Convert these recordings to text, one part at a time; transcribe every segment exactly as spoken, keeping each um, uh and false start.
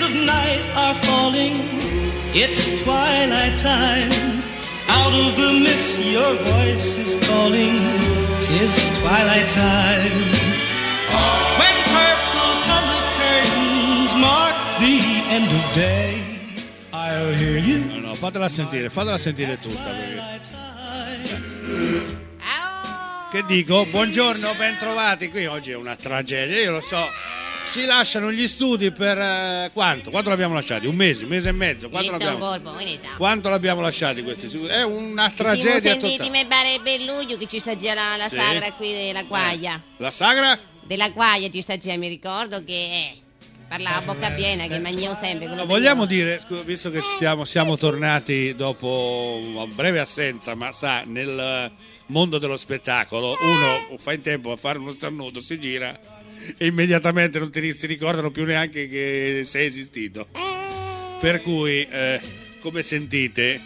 of night are falling. It's twilight time. Out of the mist your voice is calling. 'Tis twilight time. When purple-colored curtains mark the end of day, I'll hear you. No, no, fatela sentire, fatela sentire tutta. Perché... Che dico? Buongiorno, ben trovati. Qui oggi è una tragedia, io lo so. Si lasciano gli studi per eh, quanto? Quanto l'abbiamo lasciati? Un mese, un mese e mezzo? Quanto l'abbiamo? Colpo, quanto l'abbiamo lasciati questi studi? È una tragedia totale. totale. Sentiti me bare Belluglio che ci sta già la, la Sì. sagra qui della Guaia. Eh. La sagra? Della Guaia ci sta già, mi ricordo che eh, parlava a bocca piena, che mangiavo sempre. No, vogliamo dire, scusa, visto che stiamo, siamo tornati dopo una breve assenza, ma sa, nel mondo dello spettacolo uno fa in tempo a fare uno starnuto, si gira e immediatamente non ti si ricordano più neanche che sei esistito. Per cui, eh, come sentite,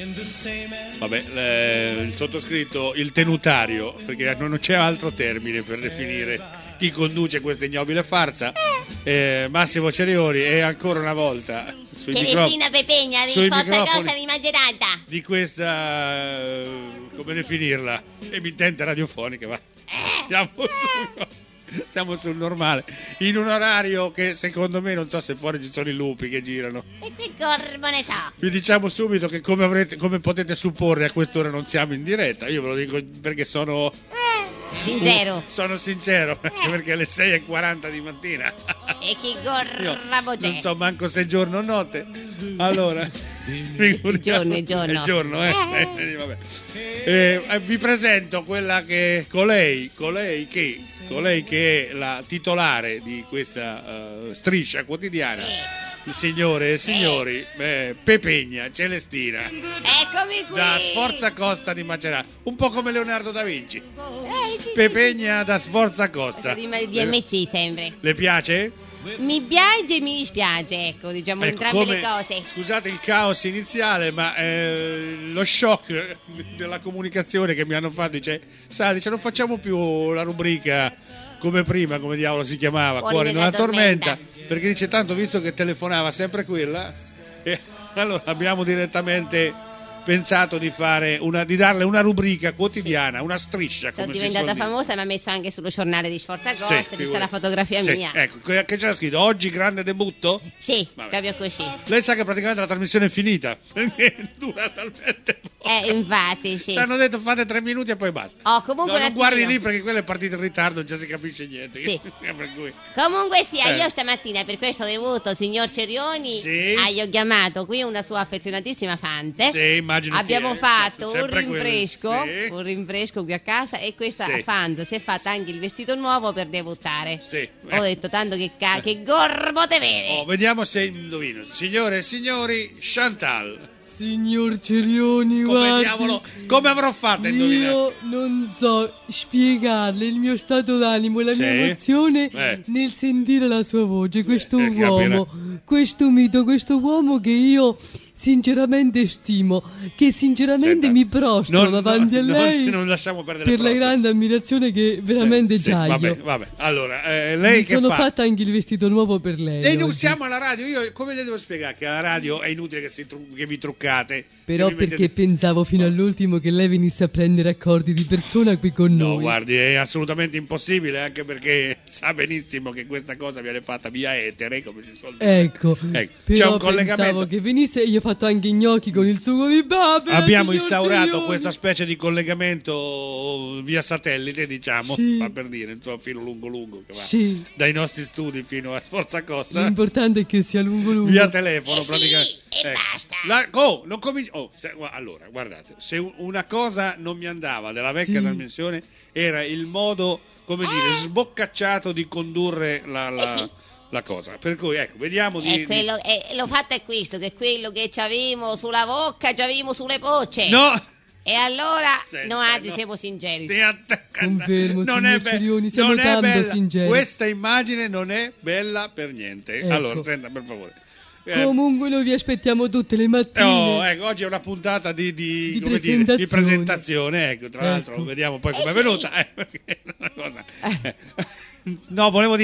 vabbè, eh, il sottoscritto, il tenutario, perché non c'è altro termine per definire chi conduce questa ignobile farsa, eh, Massimo Cerioni, e ancora una volta sui Celestina Pepegna di sui Forza microfoni Costa di Macerata. di questa, eh, come definirla, emittente radiofonica, va. Siamo su, siamo sul normale, in un orario che secondo me, non so se fuori ci sono i lupi che girano. E che corbo ne so. Vi diciamo subito che come, avrete, come potete supporre, a quest'ora non siamo in diretta. Io ve lo dico perché sono sincero. Sono sincero, anche perché alle sei e quaranta di mattina. E chi gorrabo c'è? Non so manco se è giorno o notte. Allora, il giorno, il giorno. È giorno, eh? eh. Vabbè. Eh, vi presento quella che colei, colei che, colei che è la titolare di questa uh, striscia quotidiana. Il signore e signori, eh, Pepegna Celestina. Eccomi qui. Da Sforza Costa di Macerata, un po' come Leonardo da Vinci. Eh, sì, Pepegna da Sforza Costa. Di D M C sempre. Le piace? Mi piace e mi dispiace, ecco, diciamo Ecco, entrambe come, le cose. Scusate il caos iniziale, ma eh, lo shock della comunicazione che mi hanno fatto, dice, sa, dice, non facciamo più la rubrica come prima, come diavolo si chiamava, Fuori Cuore nella nella tormenta, tormenta. perché dice, tanto visto che telefonava sempre quella, e allora abbiamo direttamente pensato di fare una, di darle una rubrica quotidiana, una striscia. Sono come diventata si suol famosa, mi ha messo anche sullo giornale di Sforza Costa, sì, ci sta la fotografia sì, mia. Ecco, che c'era scritto oggi grande debutto? Sì, Vabbè. proprio così. Lei sa che praticamente la trasmissione è finita perché dura talmente poco. Eh, infatti, sì. Ci hanno detto fate tre minuti e poi basta. Oh, comunque no, un non guardi attimino. lì perché quello è partito in ritardo, già si capisce niente. Sì. Per cui... Comunque sia, Eh. io stamattina per questo debutto, signor Cerioni, Sì. ah, io ho chiamato qui una sua affezionatissima fan. Sì, immagino chi Abbiamo è. fatto un Sempre quello. rinfresco, Sì. un rinfresco qui a casa e questa Sì. fan si è fatta anche il vestito nuovo per debuttare. Sì. Ho detto tanto che, ca- che gorbo te vede. Oh, vediamo se indovino. Signore e signori, Chantal. Signor Cerioni, Come guardi, diavolo, come avrò fatto a indovinare? io non so spiegarle il mio stato d'animo e la Sì? mia emozione Eh. nel sentire la sua voce. Questo Eh, uomo, questo mito, questo uomo che io sinceramente stimo, che sinceramente Senta, mi prostro non- davanti non- a lei non- non lasciamo perdere per il la prostro. grande ammirazione che veramente Sì, sì, c'ha vabbè, io. vabbè. Allora, eh, lei Mi che sono fa? fatta anche il vestito nuovo per lei. E non oggi. siamo alla radio, io come le devo spiegare che alla radio è inutile che, si tru- che vi truccate? Però che vi perché mettete- pensavo fino all'ultimo che lei venisse a prendere accordi di persona qui con No, noi. guardi, è assolutamente impossibile, anche perché sa benissimo che questa cosa viene fatta via etere, come si suol dire. Ecco, Ecco, c'è però un collegamento. pensavo che venisse e io ho fatto anche i gnocchi con il sugo di babera. Abbiamo signor instaurato Cerioni. questa specie di collegamento via satellite, diciamo, Sì. fa per dire, insomma, filo lungo lungo che va Sì. dai nostri studi fino a Sforza Costa. L'importante è che sia lungo lungo. Via telefono, Eh sì, praticamente. e Ecco. basta. La- oh, non cominci- oh, se- gu- allora, guardate, se un- una cosa non mi andava della vecchia Sì. trasmissione era il modo, come dire, sboccacciato di condurre la, la- Eh sì. la cosa. Per cui, ecco, vediamo di... E quello, e lo fatto è questo, che quello che c'avevamo sulla bocca, c'avevamo sulle pocce. di... No! E allora, Senta, noi oggi no. siamo sinceri. Ti attacca- Confermo, non signor è be- Cerioni, siamo non è tanto bella. sinceri. Questa immagine non è bella per niente. Ecco. Allora, senta, per favore. Eh, Comunque noi vi aspettiamo tutte le mattine. Oh, ecco, oggi è una puntata di, di, Di come dire, di presentazione. presentazione, ecco, tra l'altro Ecco. vediamo poi Eh come è sì. venuta. Eh, perché è una cosa. No, volevo dire,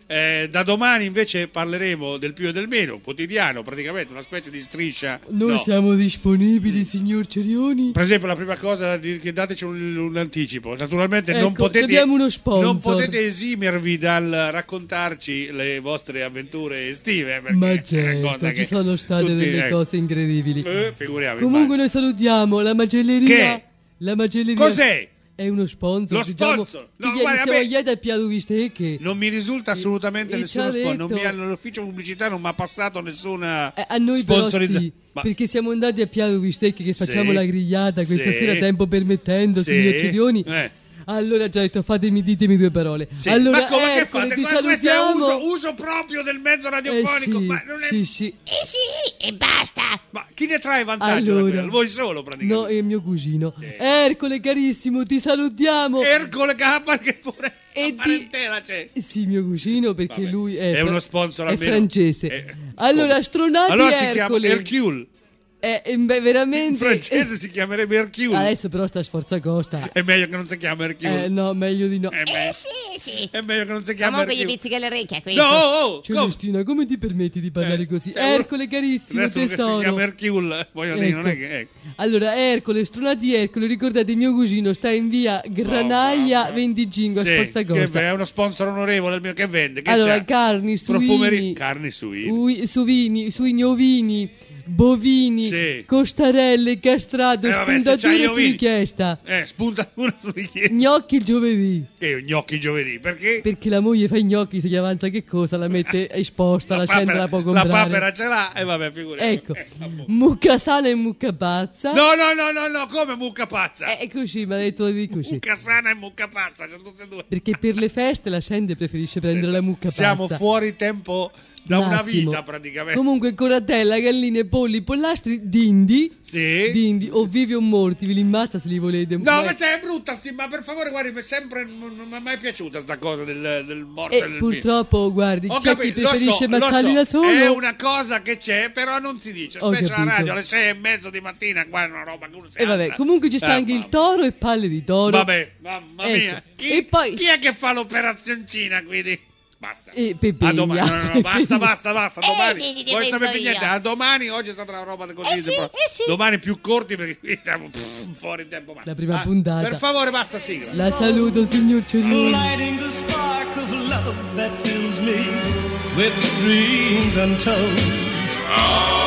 Eh, da domani invece parleremo del più e del meno, quotidiano, praticamente una specie di striscia. Noi no. siamo disponibili, signor Cerioni. Per esempio, la prima cosa di- che dateci un, un anticipo. Naturalmente Ecco, non potete abbiamo uno sponsor. non potete esimervi dal raccontarci le vostre avventure estive, perché Ma è una certo, cosa ci che sono state tutti, delle ecco, cose incredibili. eh, figuriamo. Comunque noi salutiamo la macelleria. Che? La macelleria Cos'è? è uno sponsor. Lo diciamo, sponsor? che No, ieri guarda, siamo a me- ieri a Piado Bistecche. Non mi risulta assolutamente e nessuno ci ha sponsor. Non detto- mi hanno, l'ufficio pubblicità non mi ha passato nessuna Eh, a noi però sponsorizza- sì, Ma- perché siamo andati a Piado Bistecche che facciamo Sì. la grigliata questa Sì. sera, tempo permettendo, Sì. signor Cerioni. Eh. Allora già detto, fatemi, ditemi due parole. Sì, Allora, ma come che Ercole, fate? ti Guarda, questo è salutiamo. uso, uso proprio del mezzo Eh radiofonico. sì, ma, non è... sì, sì. Eh sì, e basta. ma chi ne trae vantaggio da Allora. quello? Voi solo praticamente. No, è mio cugino. Ercole, carissimo, ti salutiamo. Ercole Cappa che pure E e di- parentela c'è. Sì, mio cugino, perché Vabbè. lui è, È fra- uno sponsor è almeno. francese. Eh, allora, come? Stronati Allora si chiama Ercole. Hercule. Eh, eh, beh, veramente. In francese si chiamerebbe Hercule. Adesso però sta sforzacosta. È meglio che non si chiama Hercule. Eh, no, meglio di no. È, Eh meglio, sì, sì. è meglio che non si chiama Comunque gli Hercule. pizzica le orecchie a questo. No, oh, oh, come? Celestina, come ti permetti di parlare Eh, così? cioè, uno- Ercole, carissimo, Il resto che si tesoro. chiama Hercule, voglio dire, non è Ecco. che... ecco. Allora, Ercole, Stronati Ercole, ricordate, mio cugino sta in via Granaglia mamma. venticinque a Sì, Sforzacosta. che è uno sponsor onorevole il mio che vende. Che Allora, c'ha? carni, Profumeri- suini, carni suini. ui- suvini, suini ovini, bovini, Sì. costarelle, castrato, Eh, vabbè, se spuntature c'hai gli su ovini. richiesta, Eh, spunta una su richiesta. gnocchi il giovedì. Che gnocchi giovedì, perché? Perché la moglie fa i gnocchi, se gli avanza che cosa, la mette esposta, la, scende, la può la comprare. papera ce l'ha e vabbè, figuriamo. Ecco, Eh, vabbè. mucca sana e mucca pazza. No, no, no, no, no, come mucca pazza? È così, mi ha detto di così. Mucca sana e mucca pazza, sono tutte e due. Perché per le feste la scende preferisce prendere la mucca pazza. Siamo fuori tempo da una Massimo. vita praticamente. Comunque, coratella, galline, polli, pollastri, dindi. Sì. Dindi, o vivi o morti, ve li immazza se li volete. No, Beh, ma c'è brutta sti, ma per favore, guardi, mi è sempre non, non mi è mai piaciuta sta cosa del, del morto e E del vivo. purtroppo, guardi, Ho c'è chi capito, lo preferisce so, lo ammazzarli so, da solo. è una cosa che c'è, però non si dice. Ho Specie la capito. radio alle sei e mezzo di mattina, qua è una roba che uno si E vabbè, alza. comunque ci sta Eh, anche il mamma. toro e palle di toro. Vabbè, mamma Ecco. mia. Chi, E poi- chi è che fa l'operazioncina, quindi? Basta. E Pepegna. A domani, no, no, no, basta, basta, basta. Eh, Domani. sì, sì, ti Vuoi penso sapere più io. niente? A domani, oggi è stata una roba così. Eh sì, però- eh sì. Domani più corti perché qui siamo pff, fuori tempo. ma- La prima Ah, puntata. Per favore, basta, sigla. La saluto, signor Cerioni. Lighting the spark of love that fills me with dreams untold.